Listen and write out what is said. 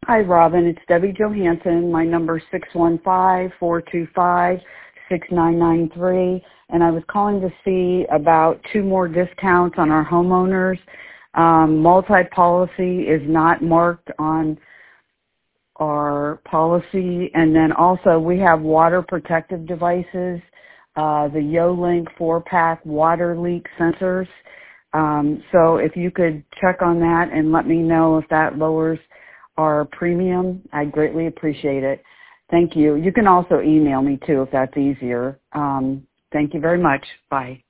Hi, Robin. It's Debbie Johansson. My number is 615-425-6993. And I was calling to see about 2 more discounts on our homeowners. Multi-policy is not marked on our policy. And then also we have water protective devices, the YoLink 4-pack water leak sensors. So if you could check on that and let me know if that lowers our premium, I'd greatly appreciate it. Thank you. You can also email me too if that's easier. Thank you very much. Bye.